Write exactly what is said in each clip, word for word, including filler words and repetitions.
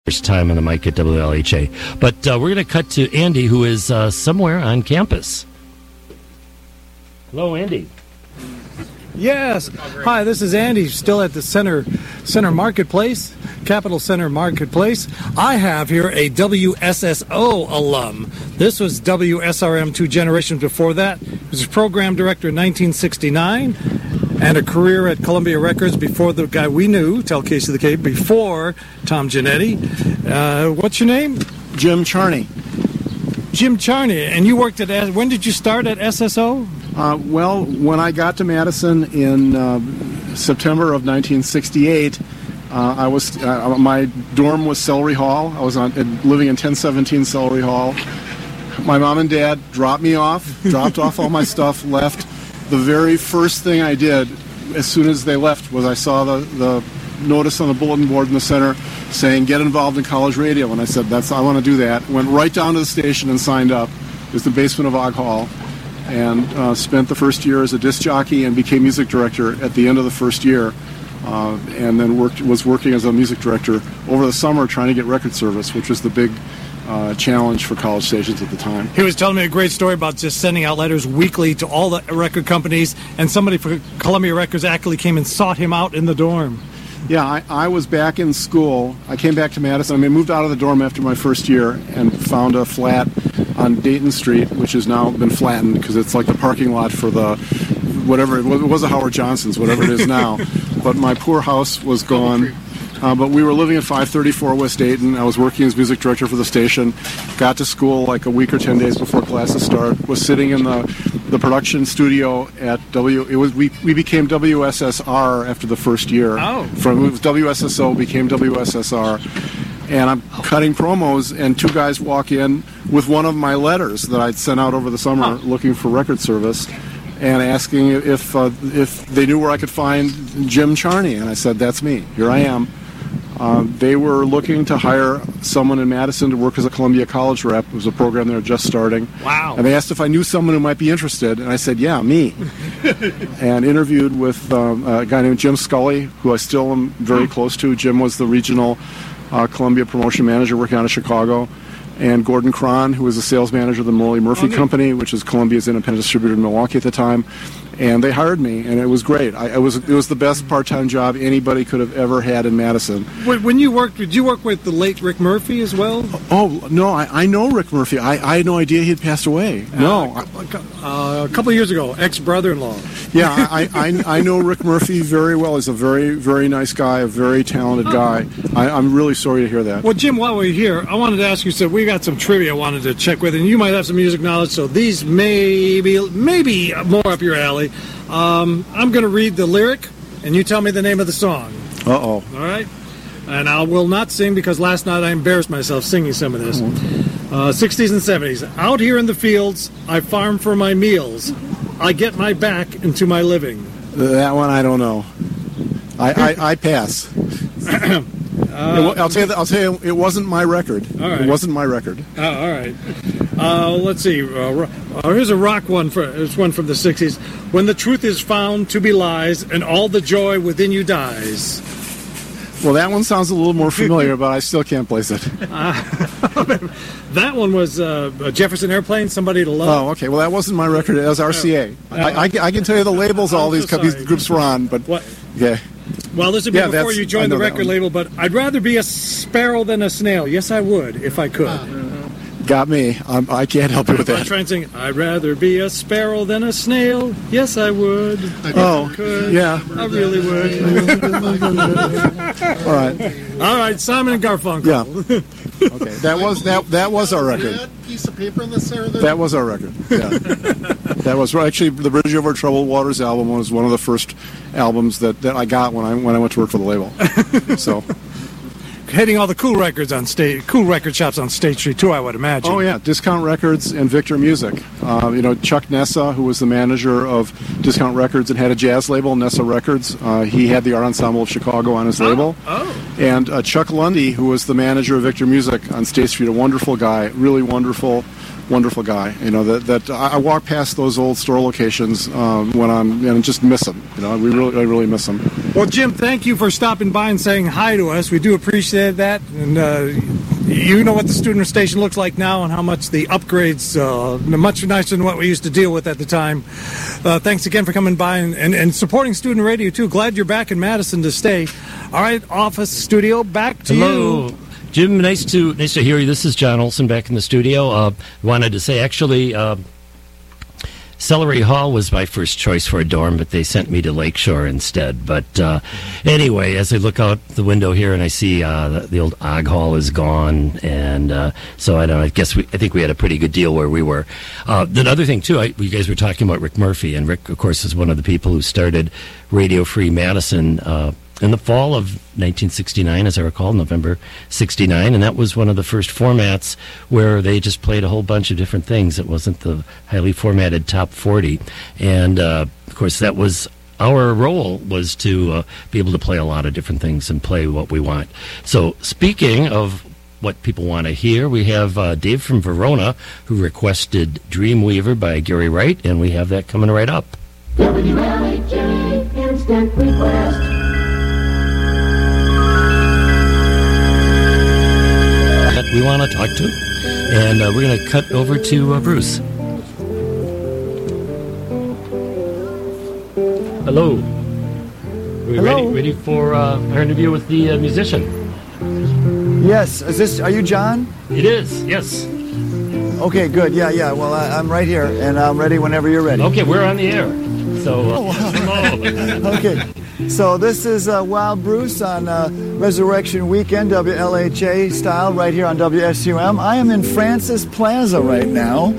First time on the mic at W L H A. But uh, we're going to cut to Andy, who is uh, somewhere on campus. Hello, Andy. Yes. Hi, this is Andy, still at the Center Center Marketplace, Capital Center Marketplace. I have here a W S S O alum. This was W S R M two generations before that. He was program director in nineteen sixty-nine and a career at Columbia Records before the guy we knew, Tell Casey the Cape, before Tom Giannetti. Uh, what's your name? Jim Charney. Jim Charney. And you worked at, when did you start at S S O? Uh, well, when I got to Madison in uh, September of nineteen sixty-eight, uh, I was uh, my dorm was Celery Hall. I was on, uh, living in ten seventeen Celery Hall. My mom and dad dropped me off, dropped off all my stuff, left. The very first thing I did, as soon as they left, was I saw the, the notice on the bulletin board in the center saying, "Get involved in college radio." And I said, "That's I want to do that." Went right down to the station and signed up. It was the basement of Og Hall. And uh, spent the first year as a disc jockey and became music director at the end of the first year, uh, and then worked was working as a music director over the summer trying to get record service, which was the big uh, challenge for college stations at the time. He was telling me a great story about just sending out letters weekly to all the record companies, and somebody for Columbia Records actually came and sought him out in the dorm. Yeah, I, I was back in school. I came back to Madison. I mean, moved out of the dorm after my first year and found a flat on Dayton Street, which has now been flattened because it's like the parking lot for the whatever it was, it was a Howard Johnson's, whatever it is now. But my poor house was gone. Uh, but we were living at five thirty-four West Dayton. I was working as music director for the station. Got to school like a week or ten days before classes start. Was sitting in the the production studio at W. It was we we became W S S R after the first year. Oh. From it was W S S O became W S S R. And I'm cutting promos, and two guys walk in with one of my letters that I'd sent out over the summer huh. looking for record service, and asking if uh, if they knew where I could find Jim Charney. And I said, "That's me. Here I am." Uh, they were looking to hire someone in Madison to work as a Columbia College rep. It was a program they were just starting. Wow. And they asked if I knew someone who might be interested, and I said, "Yeah, me." And interviewed with um, a guy named Jim Scully, who I still am very close to. Jim was the regional uh, Columbia promotion manager working out of Chicago. And Gordon Cron, who was the sales manager of the Morley Murphy okay. Company, which is Columbia's independent distributor in Milwaukee at the time. And they hired me, and it was great. I, I was it was the best part-time job anybody could have ever had in Madison. When, when you worked, did you work with the late Rick Murphy as well? Oh no, I, I know Rick Murphy. I, I had no idea he had passed away. No, uh, uh, a couple of years ago, ex-brother-in-law. Yeah, I, I I know Rick Murphy very well. He's a very very nice guy, a very talented guy. I, I'm really sorry to hear that. Well, Jim, while we're here, I wanted to ask you. So we got some trivia I wanted to check with, and you might have some music knowledge. So these may be maybe more up your alley. Um, I'm going to read the lyric, and you tell me the name of the song. Uh-oh. All right? And I will not sing because last night I embarrassed myself singing some of this. Uh, sixties and seventies. Out here in the fields, I farm for my meals. I get my back into my living. That one I don't know. I, I, I pass. uh, I'll tell you. That, I'll tell you. It wasn't my record. All right. It wasn't my record. Oh, all right. Uh, let's see. Uh, uh, here's a rock one. For, it's one from the sixties. When the truth is found to be lies, and all the joy within you dies. Well, that one sounds a little more familiar, but I still can't place it. Uh, that one was uh, a Jefferson Airplane, Somebody to Love. Oh, okay. Well, that wasn't my record. It was R C A. Uh, I, I, I can tell you the labels all these, so these groups were on, but what? Yeah. Well, this would be yeah, before you joined the record label, but I'd rather be a sparrow than a snail. Yes, I would, if I could. Uh, Got me. Um, I can't help you with that. I'm trying to sing, I'd rather be a sparrow than a snail. Yes, I would. I oh, could. yeah. I really would. All right. All right, Simon and Garfunkel. Yeah. Okay. That was that. That was our record. That piece of paper in the center there? That was our record. Yeah. That was actually the Bridge Over Troubled Waters album was one of the first albums that, that I got when I when I went to work for the label. So. Hitting all the cool records on state, cool record shops on State Street too, I would imagine. Oh yeah, Discount Records and Victor Music. Uh, you know, Chuck Nessa, who was the manager of Discount Records and had a jazz label, Nessa Records. Uh, he had the Art Ensemble of Chicago on his oh. label. Oh. And uh, Chuck Lundy, who was the manager of Victor Music on State Street, a wonderful guy, really wonderful, wonderful guy. You know, that, that I, I walk past those old store locations um, when I'm, and just miss them. You know, we really, I really miss them. Well, Jim, thank you for stopping by and saying hi to us. We do appreciate that. And uh, you know what the student station looks like now and how much the upgrades uh, much nicer than what we used to deal with at the time. Uh, thanks again for coming by and, and, and supporting student radio, too. Glad you're back in Madison to stay. All right, office, studio, back to Hello. you. Jim, nice to nice to hear you. This is John Olson back in the studio. Uh, wanted to say, actually, uh, Celery Hall was my first choice for a dorm, but they sent me to Lakeshore instead. But uh, anyway, as I look out the window here and I see uh, the, the old Og Hall is gone, and uh, so I don't know, I guess we, I think we had a pretty good deal where we were. Uh, another thing too, I, you guys were talking about Rick Murphy, and Rick, of course, is one of the people who started Radio Free Madison Uh, in the fall of nineteen sixty-nine, as I recall, November sixty-nine, and that was one of the first formats where they just played a whole bunch of different things. It wasn't the highly formatted top forty, and uh, of course that was our role, was to uh, be able to play a lot of different things and play what we want. So speaking of what people want to hear, we have uh, Dave from Verona who requested Dreamweaver by Gary Wright, and we have that coming right up. W L H A Instant Request. That we want to talk to, and uh, we're going to cut over to uh, Bruce. Hello. Are we Hello. ready, ready for uh, our interview with the uh, musician? Yes, is this? Are you John? It is, yes. Okay, good. Yeah, yeah. Well, I, I'm right here, and I'm ready whenever you're ready. Okay, we're on the air. So, uh, hello. Okay. So this is uh, Wild Bruce on uh, Resurrection Weekend, W L H A style, right here on W S U M. I am in Francis Plaza right now,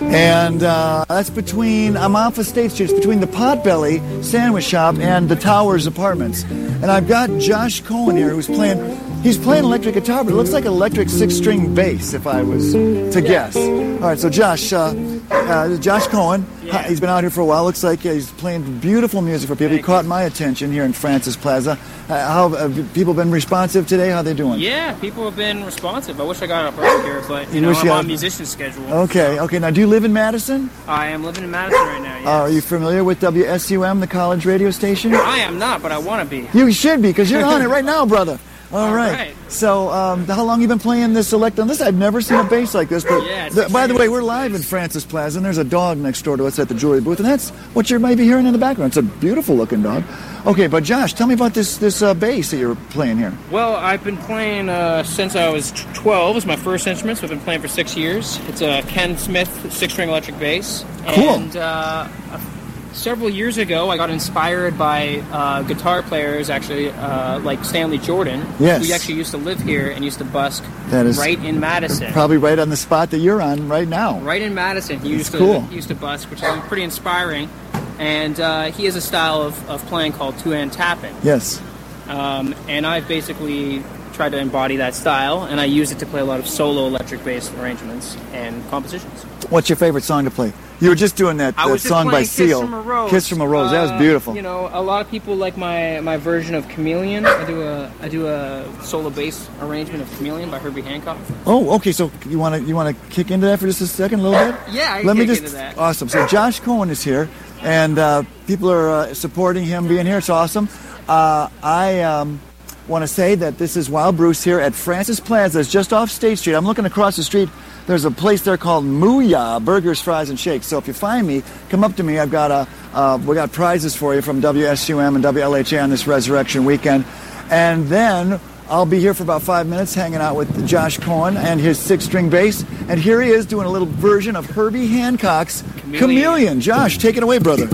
and uh, that's between, I'm off of State Street, it's between the Potbelly Sandwich Shop and the Towers Apartments. And I've got Josh Cohen here who's playing, he's playing electric guitar, but it looks like an electric six-string bass, if I was to guess. All right, so Josh, uh, uh, Josh Cohen, Yeah. he's been out here for a while. Looks like uh, he's playing beautiful music for people. He caught my attention here in Francis Plaza. Uh, how have people been responsive today? How are they doing? Yeah, people have been responsive. I wish I got up earlier, but you, You know, wish I'm you on had- musician schedule. Okay, okay. Now, do you live in Madison? I am living in Madison right now. Yes. Uh, are you familiar with W S U M, the college radio station? I am not, but I want to be. You should be, because you're on it right now, brother. All All right. right. So, um, how long you been playing this elect on this? I've never seen a bass like this. But Yeah, it's the- by the way, exciting. we're live in Francis Plaza, and there's a dog next door to us at the jewelry booth, and that's what you might be hearing in the background. It's a beautiful looking dog. Okay, but Josh, tell me about this this uh, bass that you're playing here. Well, I've been playing uh, since I was twelve. It's my first instrument, so I've been playing for six years. It's a Ken Smith six-string electric bass. Cool. And uh, several years ago, I got inspired by uh, guitar players, actually, uh, like Stanley Jordan. Yes. Who actually used to live here and used to busk That is right in Madison. Probably right on the spot that you're on right now. Right in Madison, he used to cool. he used to busk, which is pretty inspiring. And uh, he has a style of, of playing called two-hand tapping. Yes. Um, and I've basically tried to embody that style, and I use it to play a lot of solo electric bass arrangements and compositions. What's your favorite song to play? You were just doing that, I that was just song by playing Kiss Seal. from a Rose. Kiss from a Rose. That was Uh, beautiful. You know, a lot of people like my, my version of Chameleon. I do a I do a solo bass arrangement of Chameleon by Herbie Hancock. Oh, okay. So you want to you want to kick into that for just a second, a little bit? Yeah, I can Let me kick just. into that. Awesome. So Josh Cohen is here, and uh, people are uh, supporting him being here. It's awesome. Uh, I um, want to say that this is Wild Bruce here at Francis Plaza. It's just off State Street. I'm looking across the street. There's a place there called Mooyah Burgers, Fries, and Shakes. So if you find me, come up to me. I've got a uh, we got prizes for you from W S U M and W L H A on this Resurrection Weekend, and then I'll be here for about five minutes hanging out with Josh Cohen and his six-string bass. And here he is doing a little version of Herbie Hancock's Chameleon. Chameleon. Josh, take it away, brother.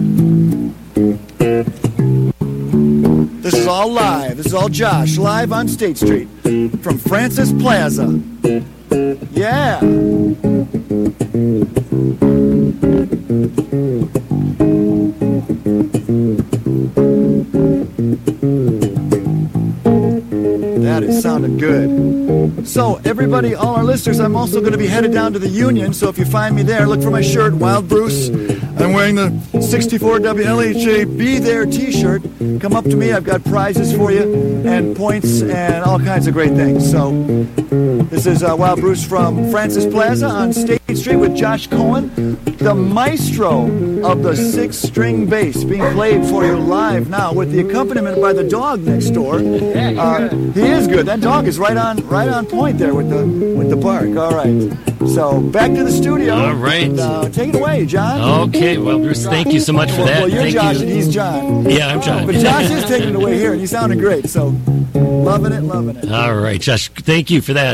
This is all live. This is all Josh, live on State Street from Francis Plaza. Yeah. That it sounded good. So, everybody, all our listeners, I'm also going to be headed down to the Union. So, if you find me there, look for my shirt, Wild Bruce. I'm wearing the sixty-four W L H A Be There t-shirt. Come up to me. I've got prizes for you and points and all kinds of great things. So, this is uh, Wild Bruce from Francis Plaza on State Street with Josh Cohen, the maestro of the six-string bass, being played for you live now with the accompaniment by the dog next door. Uh, he is good. That dog is right on, right on point there with the with the bark. All right. So back to the studio. All right. And, uh, take it away, John. Okay, well, Bruce, thank you so much for Well, that. well you're Thank Josh you. and he's John. Yeah, I'm John. But Josh is taking it away here, and he sounded great. So loving it, loving it. All right, Josh, thank you for that.